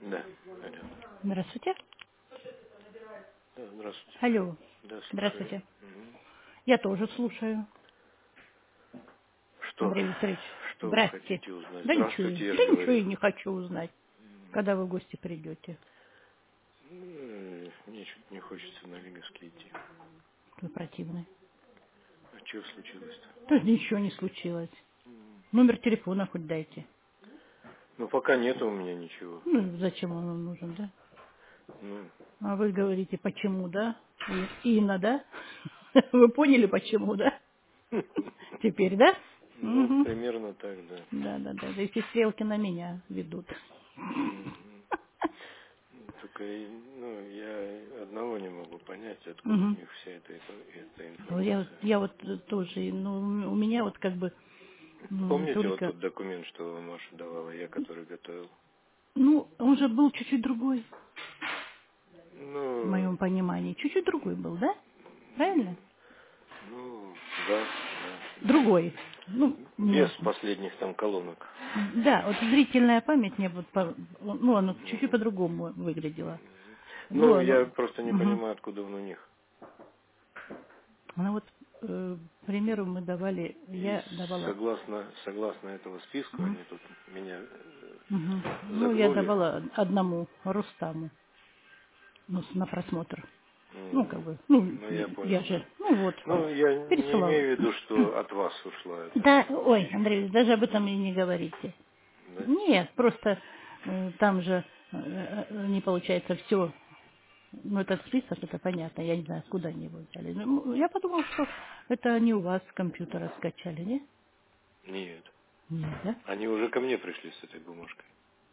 Да, алло. Здравствуйте. Да, здравствуйте. Алло. Да, слушаю. Здравствуйте. Мгм. Я тоже слушаю. Что? Андрей Викторович, Что вы здрасте. хотите узнать? Да ничего, Здравствуйте, я же да ничего говорил. я не хочу узнать, когда вы в гости придете. Мне что-то не хочется на Лиговский идти. Вы противный. А что случилось-то? Да ничего не случилось. Номер телефона хоть дайте. Ну, пока нету у меня ничего. Ну, зачем он вам нужен, да? Ну, А вы говорите, почему, да? Инна, да? Вы поняли, почему, да? Теперь, да? ну, Угу. примерно так, да. Да, да, да. Да, эти стрелки на меня ведут. Мгм. Только, ну, я одного не могу понять, откуда у Угу. них вся эта Ну, информация. я вот тоже, ну, у меня вот как бы Помните вот только, тот документ, что Маша давала, я который готовил? ну, он же был чуть-чуть другой, в Ну, моем понимании. Чуть-чуть другой был, да? Правильно? ну, да, да, да. Другой. Ну, Без можно. последних там колонок. Да, вот зрительная память мне вот, ну, оно чуть-чуть Мгм. по-другому выглядело. Ну, Было, я ну, просто не угу. понимаю, откуда он у них. Ну вот, к примеру, мы давали, И я давала, согласно этого списка, угу. они тут меня Угу. Ну, я загнули. давала одному Рустаму, ну, на просмотр. Ну, как Мгм. бы, ну, Ну, я я понял, да. же, ну вот, Ну, я не пересылала. имею в виду, что от вас ушла эта Да, ой, информация. Андрей, даже об этом и не говорите. Да? Нет, просто там же не получается все. Ну, этот список, это понятно, я не знаю, откуда они его взяли. Ну, я подумала, что это они у вас с компьютера скачали, не? Нет. Нет, да? Они уже ко мне пришли с этой бумажкой.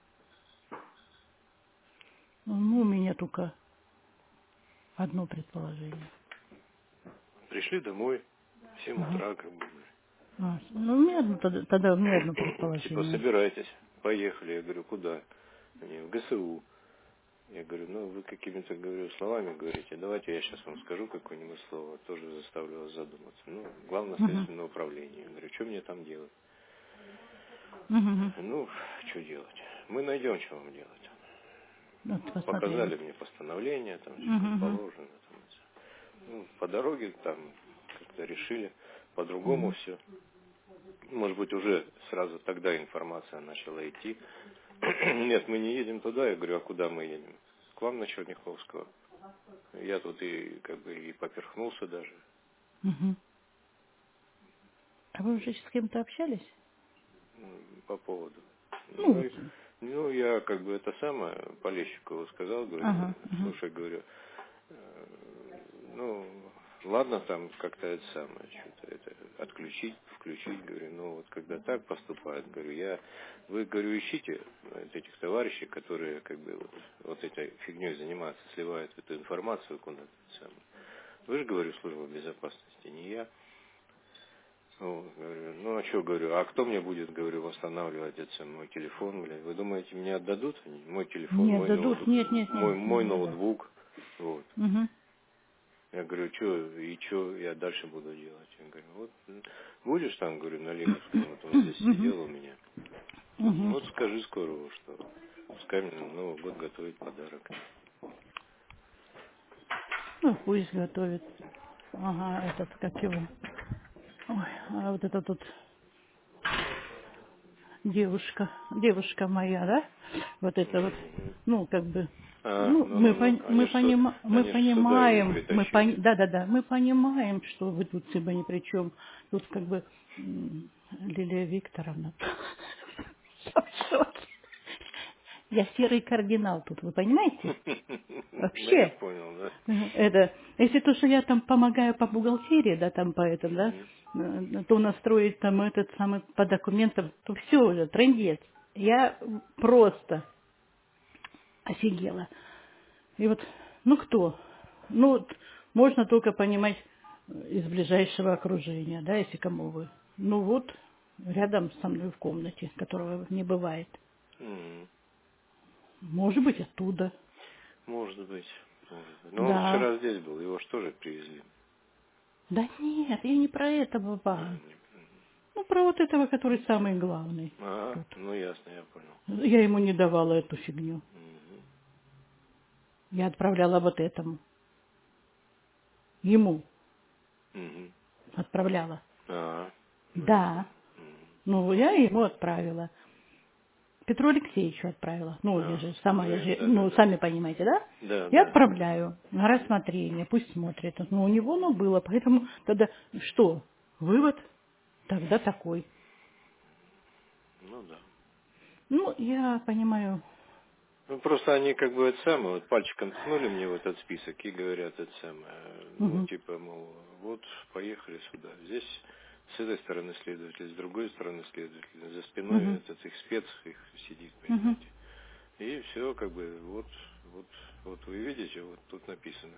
Ну, у меня только одно предположение. Пришли домой в 7 Ага. утра, как бы. Ну, у меня одно, тогда у меня одно Типа, предположение. собирайтесь, поехали. Я говорю, куда? Они в ГСУ. Я говорю, ну вы какими-то, говорю, словами говорите, давайте я сейчас вам скажу какое-нибудь слово, тоже заставлю вас задуматься. Ну, главное Угу. следственное управление. Я говорю, что мне там делать? Угу. Ну, что делать? Мы найдем, что вам делать. Вот посмотрим. Показали мне постановление, там все как Угу. положено. Там, всё. Ну, по дороге там как-то решили по-другому Угу. все. Может быть, уже сразу тогда информация начала идти. Нет, мы не едем туда. Я говорю, а куда мы едем? К вам на Черняховского. Я тут и как бы и поперхнулся даже. Угу. А вы уже с кем-то общались? По поводу. Ну, Ну, вот. ну, я как бы это самое Полещикову сказал, говорю, Ага. Угу. слушай, говорю, э, ну, ладно, там как-то это самое, что-то это отключить, включить, говорю, ну вот когда так поступают, говорю, вы, говорю, ищите этих товарищей, которые как бы вот этой фигней занимаются, сливают эту информацию куда-то. Самое. Вы же, говорю, служба безопасности, не я. Ну, говорю, ну а что, говорю, а кто мне будет, говорю, восстанавливать это мой телефон, блядь? Вы думаете, мне отдадут они? Мой телефон, Нет, дадут. Нет, нет, нет, мой не дадут. ноутбук, вот. Угу. Я говорю, что я дальше буду делать? Я говорю, вот будешь там, говорю, на Лиговском, вот он здесь Угу. сидел у меня, Угу. вот скажи скорого, что пускай мне на Новый год готовит подарок. Ну, пусть готовит. Ага, этот, как его. Ой, а вот это тут девушка моя, да? Вот это вот, Мгм. ну, как бы, А, ну, ну, мы они ж сюда ее понимаем, притащили. да-да-да, мы понимаем, что вы тут себя ни при чем. Тут как бы Лилия Викторовна. Я серый кардинал тут, вы понимаете? Ну, я Вообще. понял, да. Это, если то, что я там помогаю по бухгалтерии, да, там по этому, да, Мгм. то настроить там этот самый по документам, то все уже, трындец. Я просто офигела. И вот, ну кто? Ну, вот можно только понимать из ближайшего окружения, да, если кому вы. Ну вот, рядом со мной в комнате, которого не бывает. Мгм. Может быть, оттуда. Может быть, может быть. Но он Да. вчера здесь был, его же тоже привезли. Да нет, я не про это, папа. Мгм. Ну, про вот этого, который самый главный А, тут. ну ясно, я понял. Я ему не давала эту фигню. Мгм. Я отправляла вот этому. Ему Мгм. отправляла. А, Да. мгм. Ну, я ему отправила. Петру Алексеевичу отправила. Ну, я А, же сама, ну, я же, да, да, ну, да. сами понимаете, да? Да, Я да. отправляю на рассмотрение, пусть смотрит. Ну, у него, ну, было, поэтому тогда что? Вывод тогда такой. Ну да. Ну, я понимаю. Ну, просто они как бы это самое, вот пальчиком ткнули мне в этот список и говорят это самое, ну, Угу, типа, мол, вот, поехали сюда. Здесь с этой стороны следователь, с другой стороны следователь, за спиной угу, этот их спец их сидит, угу, понимаете. И все, как бы, вот, вот вы видите, вот тут написано.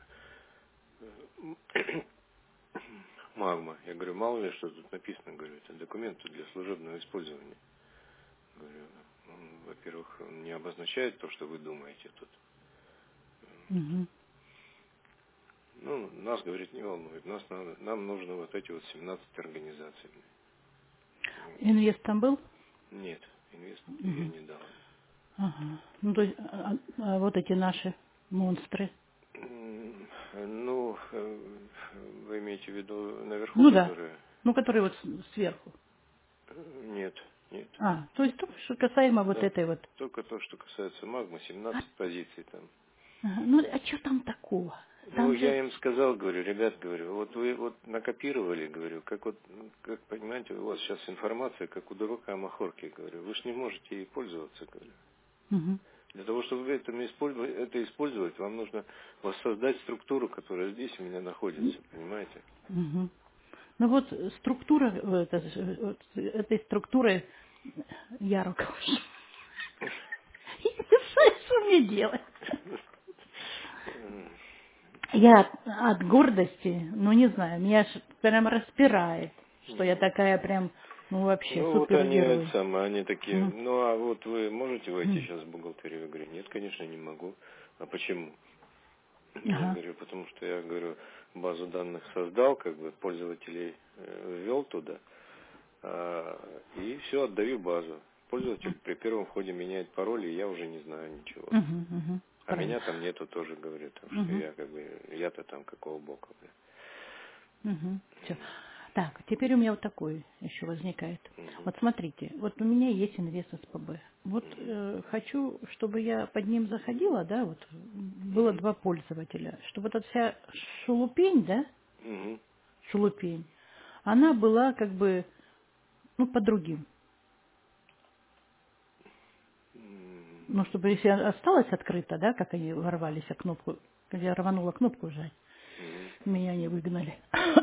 Магма. Я говорю, мало ли, что тут написано, говорю, это документы для служебного использования. Говорю, во-первых, он не обозначает то, что вы думаете тут. угу. Ну, нас, говорит, не волнует. Нам нужно вот эти вот 17 организаций. Инвест там был? Нет, инвест я Угу. не дал. Ага. Ну, то есть, вот эти наши монстры. Ну, вы имеете в виду наверху, Ну да. которые... Ну, которые вот сверху. Нет, нет. А, то есть только что касаемо вот Да, этой вот. только то, что касается магмы, 17 позиций там. Ага. Ну, а что там такого? Ну, Там же... я им сказал, говорю, ребят, говорю, вот вы вот накопировали, говорю, как вот, как понимаете, у вас сейчас информация, как у дурака махорки, говорю, вы же не можете ей пользоваться, говорю. Угу. Для того, чтобы вы это использовать, вам нужно воссоздать структуру, которая здесь у меня находится, понимаете? Угу. Ну вот структура, вот этой структурой я руковожу. Я не знаю, что мне делать. Я от гордости, ну не знаю, меня прям распирает, что я такая прям, ну вообще Ну, вот они, это супергерой. самое, они такие, Мгм. ну, а вот вы можете войти Мгм. сейчас в бухгалтерию? Я говорю, нет, конечно, не могу. А почему? Я Ага. говорю, потому что я, говорю, базу данных создал, как бы пользователей ввел туда, и все, отдаю базу. Пользователь при первом входе меняет пароль, и я уже не знаю ничего. Мгм. Мгм. А Правильно. меня там нету тоже, говорю, так что Мгм. я как бы, я-то там какого бока, бля. Мгм. Всё. Так, теперь у меня вот такой еще возникает. Мгм. Вот смотрите, вот у меня есть инвест СПБ. Вот Мгм. хочу, чтобы я под ним заходила, да, вот было Мгм. два пользователя, чтобы вот эта вся шелупень, да, Мгм. шелупень, она была как бы, ну, по другим. Ну, чтобы если осталась открыта, да, как они ворвались, а кнопку, когда я рванула кнопку жать, Мгм. меня не выгнали.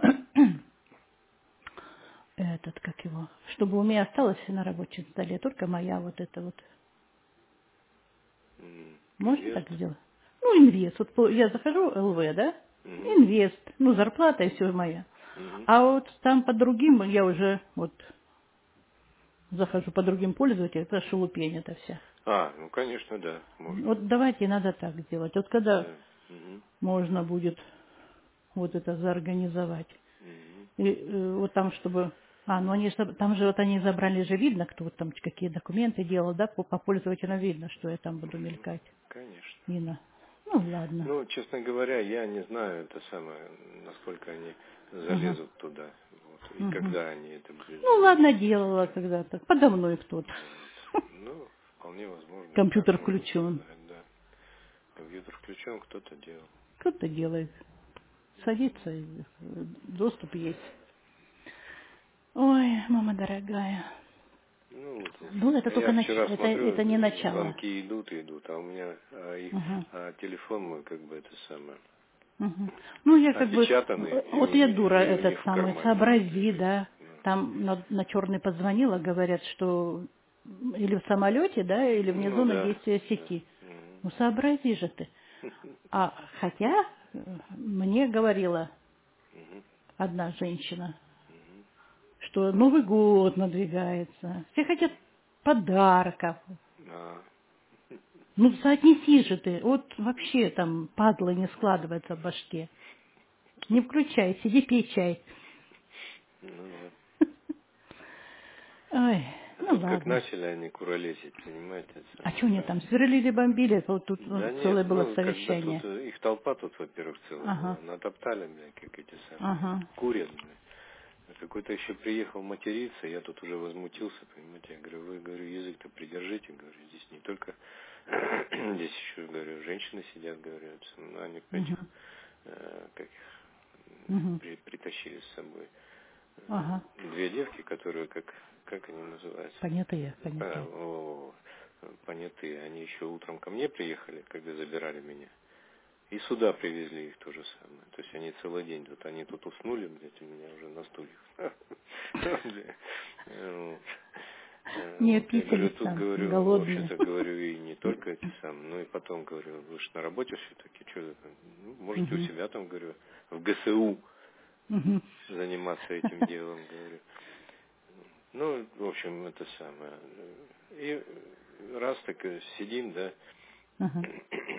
Этот, как его, чтобы у меня осталось на рабочем столе только моя вот эта вот. Можно так Инвест. сделать? Ну, инвест. Вот я захожу, ЛВ, да? Мгм. Инвест. Ну, зарплата и все моя. Мгм. А вот там по другим я уже вот захожу по другим пользователям, это шелупень это вся. Ну, конечно, да, можно. Вот давайте надо так сделать. Вот когда Да. Мгм. можно будет вот это заорганизовать. Мгм. И вот там, чтобы... ну они там же вот они забрали же, видно, кто вот там какие документы делал, да, по пользователям видно, что я там буду мелькать. Конечно. Нина. Ну, ладно. Ну, честно говоря, я не знаю это самое, насколько они Угу. залезут туда. Вот, и Угу. когда они это будут Ну, ладно, делала делать. когда-то. Подо мной кто-то. Вот. Ну, вполне возможно, и так Компьютер можно включен. сказать, да. Компьютер включен, кто-то делал. Кто-то делает. Садится, и доступ есть. Ой, мама дорогая. Ну, вот, Ну, это только я вчера это не смотрю, начало. звонки идут, а у меня Угу. телефон мой, как бы это самое, Угу. Ну, я как бы, опечатанный, вот я дура и у этот них в самый, кармане у них сообрази, лежит. да. Ну, Там на черный позвонила, говорят, что или в самолете, да, или вне ну зоны да, действия да. сети. Ну, сообрази же ты. А хотя мне говорила Мгм, одна женщина, мгм. что Новый год надвигается, все хотят подарков. А, Ну, соотнеси же ты. Вот вообще там падла не складывается в башке. Не включай, сиди пей чай. ну вот. Ой, ну Ну тут как ладно. начали они куролесить, понимаете? Это А самое, что они там сверлили, бомбили? Вот тут да целое нет, было ну, когда тут совещание. их толпа тут, во-первых, целая была. Ага, Натоптали, бля, как эти самые. ага. Курят, бля. Какой-то еще приехал материться, я тут уже возмутился, понимаете. Я говорю, вы, говорю, язык-то придержите, говорю, здесь не только, здесь еще, говорю, женщины сидят, говорю, ну, они Угу, этих, как их, угу. притащили с собой. Ага. Две девки, которые, как они называются? Понятые, понятые. Понятые. Они еще утром ко мне приехали, когда забирали меня. И сюда привезли их то же самое. То есть они целый день тут, они тут уснули, блядь, у меня уже на стульях. Не Я говорю, описались тут там, говорю, голодные. вообще-то говорю, и не только эти самые, но и потом говорю, вы же на работе все-таки, что вы там, можете у Угу, себя там, говорю, в ГСУ угу. заниматься этим делом, говорю. Ну, в общем, это самое. И раз так сидим, да, Ага.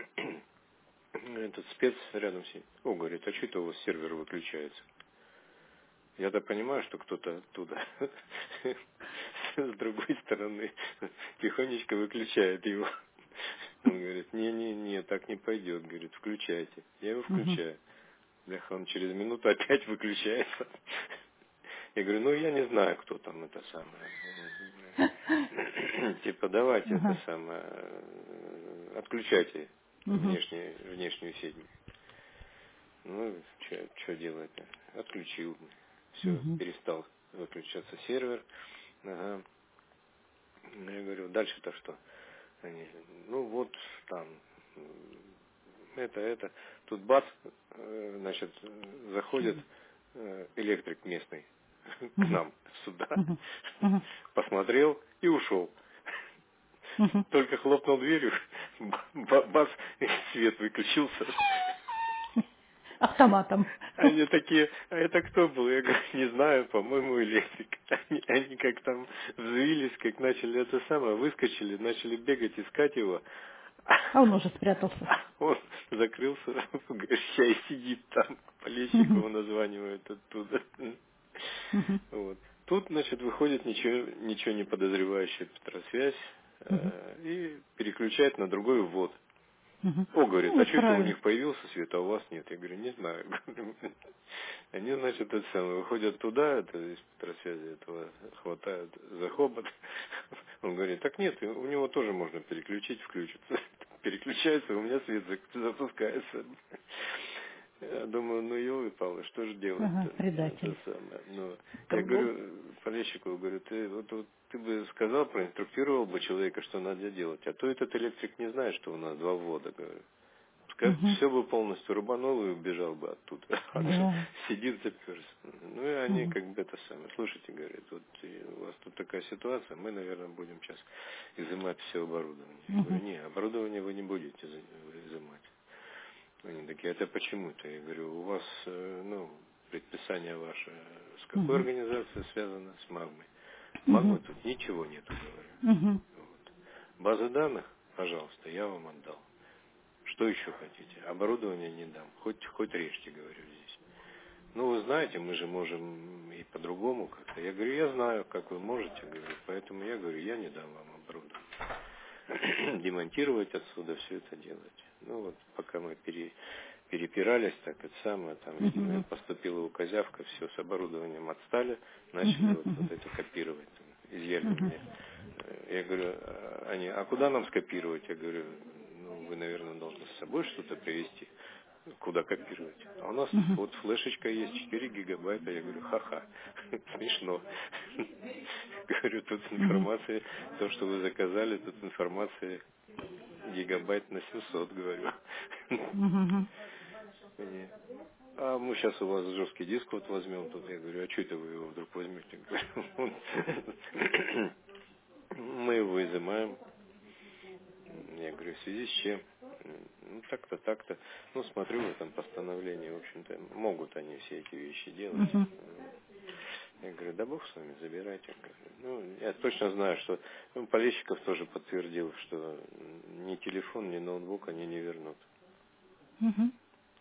этот спец рядом сидит. О, говорит, а что это у вас сервер выключается? Я-то понимаю, что кто-то оттуда с другой стороны тихонечко выключает его. Он говорит, не, так не пойдет. Говорит, включайте. Я его Угу, включаю. Бляха, он через минуту опять выключается. Я говорю, ну я не знаю, кто там это самое. Типа, давайте это ага. самое, отключайте Угу, внешнюю сеть. Ну, что делать-то? Отключил. Все, угу, перестал выключаться сервер. Ага. Я говорю, дальше-то что? Они, ну вот там, это. Тут бац, значит, заходит электрик местный к угу, нам сюда, угу, угу, посмотрел и ушел. угу. Только хлопнул дверью, бац, и свет выключился. Автоматом. Они такие, а это кто был? Я говорю, не знаю, по-моему, электрик. Они как там взвились, как начали это самое, выскочили, начали бегать, искать его. А он уже спрятался. Он закрылся в гостя и сидит там, Угу, Полещикову названивают оттуда. угу, Вот. Тут, значит, выходит ничего не подозревающая Петросвязь угу, и переключает на другой ввод. угу. О, говорит, Ну, а и что это у правильно. них появился свет, а у вас нет? Я говорю, не знаю. Они, значит, это самое, выходят туда, это из Петросвязи этого хватают за хобот. Он говорит, так нет, у него тоже можно переключить, включится. Переключается, у меня свет запускается. Я думаю, ну елы-палы, что же Ага, делать-то? Это предатель. самое. Ну, я Ну, говорю, Полещикову, говорю, ты ты бы сказал, проинструктировал бы человека, что надо делать. А то этот электрик не знает, что у нас два ввода, говорю. Пускай угу. все бы полностью рубанул и убежал бы оттуда. А то Да. сидит заперся. Ну и они Угу, как бы это самое. Слушайте, говорят, вот у вас тут такая ситуация, мы, наверное, будем сейчас изымать все оборудование. Я говорю, угу, не, оборудование вы не будете изымать. Они такие, это почему-то? Я говорю, у вас, предписание ваше с какой угу, организацией связано? С магмой. угу, Магмы тут ничего нету, говорю. угу, Вот. Базы данных, пожалуйста, я вам отдал. Что еще хотите? Оборудование не дам. Хоть режьте, говорю, здесь. Ну, вы знаете, мы же можем и по-другому как-то. Я говорю, я знаю, как вы можете, говорю, поэтому я говорю, я не дам вам оборудование. Демонтировать отсюда все это делать. Ну, вот, пока мы перепирались, так это самое, там, видимо, им угу, поступила указявка, все, с оборудованием отстали, начали угу, вот это копировать, там, изъяли у угу, меня. Я говорю, они, а куда нам скопировать? Я говорю, ну, вы, наверное, должны с собой что-то привезти. Куда копировать? А у нас угу, вот флешечка есть, 4 гигабайта. Я говорю, ха-ха, смешно. Говорю, тут угу, информация, то, что вы заказали, тут информация гигабайт на 700, говорю. угу. И, а мы сейчас у вас жесткий диск вот возьмем тут. Я говорю, а что это вы его вдруг возьмете? Говорю, мы его изымаем. Я говорю, в связи с чем? Ну, так-то, так-то. Ну, смотрю в этом постановлении, в общем-то, могут они все эти вещи делать. Угу. Я говорю, да бог с вами, забирайте. Ну, я точно знаю, что Полещиков тоже подтвердил, что ни телефон, ни ноутбук они не вернут. Угу.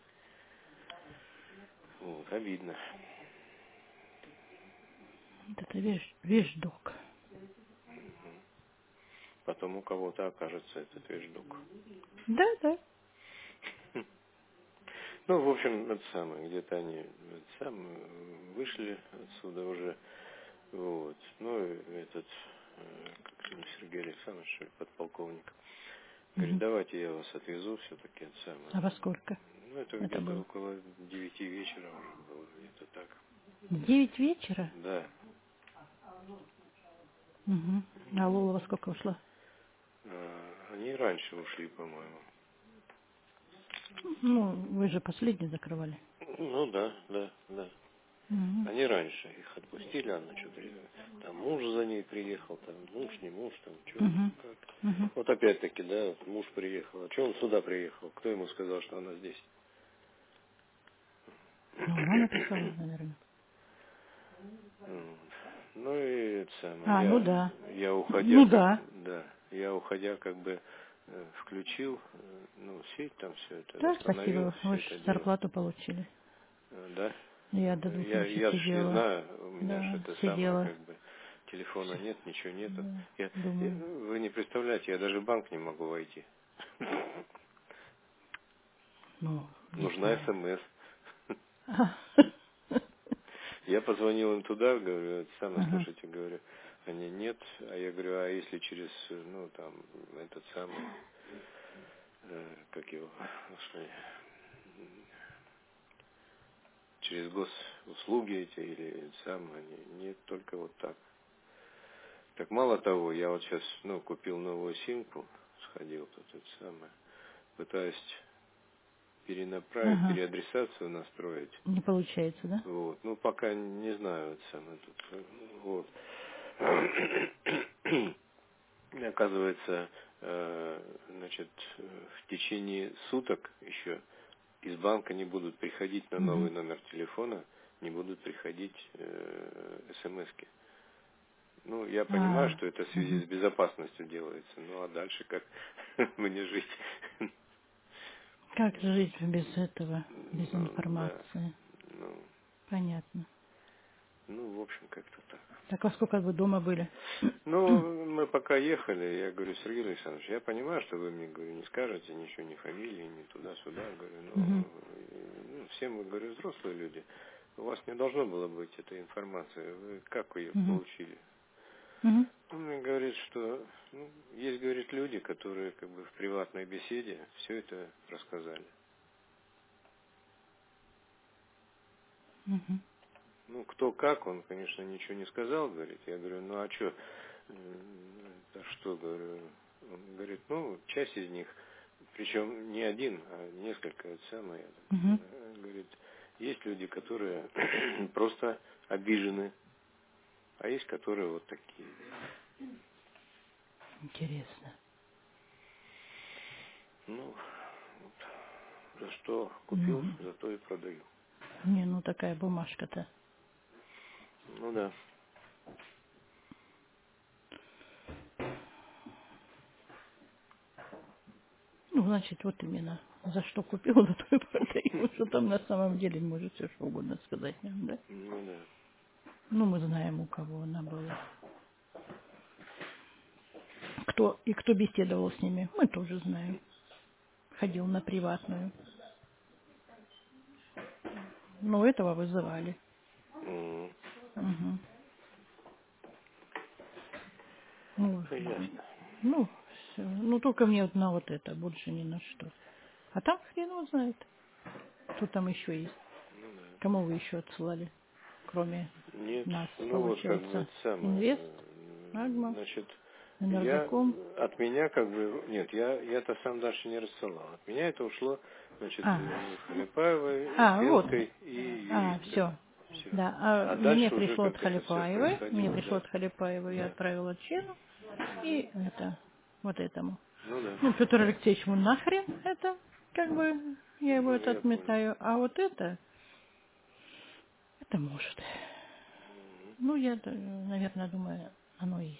Вот, обидно. Вот это вещдок. потом у кого-то окажется этот вещдок. Да, да. Ну, в общем, это самое, где-то они вышли отсюда уже, вот. Ну, и этот, как там, Сергей Александрович, что ли, подполковник, говорит, Мгм. давайте я вас отвезу все-таки, это самое. А во сколько Ну, это это где-то было? около 9 вечера уже было, где-то так. 9 вечера? Да. Угу. А Лола во сколько ушла? Они раньше ушли, по-моему. Ну, вы же последний закрывали. Ну, да, да, да. Угу. Они раньше их отпустили, она что-то, там муж за ней приехал, там муж, не муж, там что, Угу. как. Угу. Вот опять-таки, да, вот муж приехал. А что он сюда приехал? Кто ему сказал, что она здесь? Ну, она написала, наверное. Вот. Ну и это самое, А, ну да. я уходя, Ну как, да. да, я уходя как бы включил, ну, сеть там все это, Да, восстановил спасибо. все Вы же это дело. зарплату получили. Да. Я до 2 ночи Я ж не сидела. знаю, у меня же Да, это самое, сидела. как бы, телефона нет, ничего нету. Да, думаю. Вы не представляете, я даже в банк не могу войти. Ну, не Нужна знаю. СМС. А. Я позвонил им туда, говорю, это самое, Ага. слушайте, говорю, они нет, а я говорю, а если через, ну, там, этот самый, как его, господи, через госуслуги эти или это самое, нет, только вот так. Так мало того, я вот сейчас, ну, купил новую симку, сходил тут это самое, пытаюсь перенаправить, Ага. переадресацию настроить. Не получается, да? Вот. Ну, пока не знаю, это самое тут. Вот. И оказывается, значит, в течение суток еще из банка не будут приходить на Угу. новый номер телефона, не будут приходить смс-ки. Ну, я понимаю, А. что это в связи Угу. с безопасностью делается. Ну, а дальше как мне жить? Как жить без этого, без Ну, да. информации? Ну, Понятно. в общем, как-то так. Так во сколько вы дома были? Ну, мы пока ехали, я говорю, Сергей Александрович, я понимаю, что вы мне, говорю, не скажете ничего, ни фамилии, ни туда-сюда, говорю, Угу. но все мы, говорю, взрослые люди, у вас не должно было быть этой информации, вы как ее Угу. получили? Угу. Он мне говорит, что есть, говорит, люди, которые как бы в приватной беседе все это рассказали. Угу. Ну, кто как, он, конечно, ничего не сказал, говорит. Я говорю, ну а что? Да что, говорю. Он говорит, ну, часть из них, причем не один, а несколько, это самое, Угу. говорит, есть люди, которые просто обижены, а есть, которые вот такие. Интересно. Ну, вот, за что купил, Угу. за то и продаю. Не, ну такая бумажка-то. Ну да. Ну, значит, вот именно. За что купил, за то и продаю. Что там на самом деле может все что угодно сказать нам, да? Ну да. Ну, мы знаем, у кого она была. Кто беседовал с ними, мы тоже знаем. Ходил на приватную. Но этого вызывали. М, Угу. Ну, Ясно. ну, всё. Ну, только мне вот на вот это, больше ни на что. А там хрен его знает, кто там еще есть. Ну да. Кому вы еще отсылали, кроме Нет, нас, ну вот как бы получается. это самое. Инвест, Агма, Значит, я Энергоком. от меня как бы нет, я-то сам дальше не рассылал. От меня это ушло, значит, А, Халипаевой, вот. Фенской и юристкой. Все. Все. Да, а А мне дальше уже пришло от как это все Халипаевой, мне происходило, пришло да. от Халипаевой, я Да. отправила Чену и это, вот этому. Ну да. Ну, Петр Алексеевич, ему нахрен это, как бы, я его Ну, это я понял. отметаю, а вот это может. Ну, я, наверное, думаю, оно есть.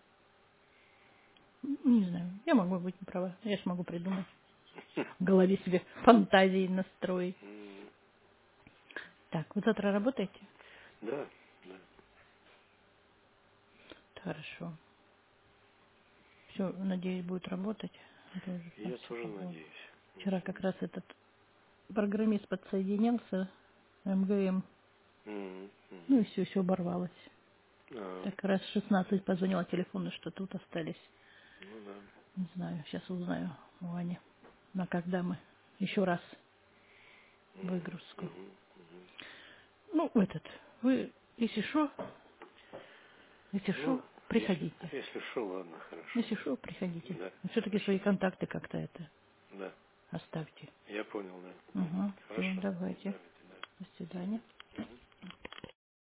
Не знаю, я могу быть не права, я ж могу придумать. В голове себе фантазии настроить. М, Так, вы завтра работаете? Да, да. Хорошо. все, надеюсь, будет работать. Это уже Я всё тоже попробую. надеюсь. Вчера как раз этот программист подсоединился, МГМ, Мгм. ну Мгм. и все оборвалось. А, Так раз 16 позвонила телефону, что тут остались. ну да. Не знаю, сейчас узнаю у Вани, на когда мы еще раз Мгм. выгрузку. Мгм. Мгм. Ну, если шо, Ну, приходите. если что, ладно, хорошо. Если шо, приходите. Да, Все-таки хорошо. свои контакты как-то это Да, оставьте. я понял, да. Угу. Все, Хорошо. давайте. Давайте, да. До свидания.